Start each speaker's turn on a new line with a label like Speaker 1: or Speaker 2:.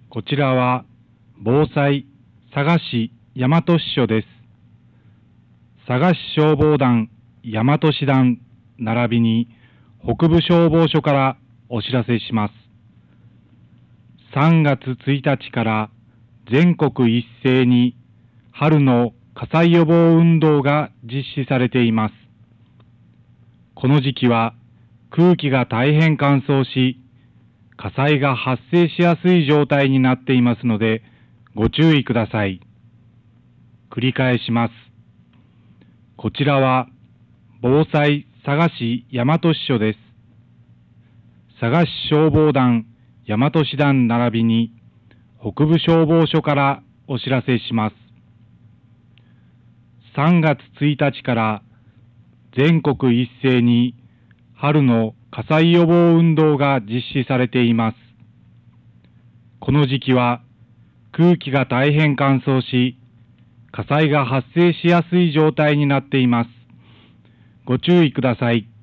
Speaker 1: こちらは防災佐賀市大和支所です。佐賀市消防団大和師団並びに北部消防署からお知らせします。3月1日から全国一斉に春の火災予防運動が実施されています。この時期は空気が大変乾燥し、火災が発生しやすい状態になっていますので、ご注意ください。繰り返します。こちらは防災佐賀市大和支所です。佐賀市消防団大和師団並びに北部消防署からお知らせします。3月1日から全国一斉に春の火災予防運動が実施されています。この時期は空気が大変乾燥し、火災が発生しやすい状態になっています。ご注意ください。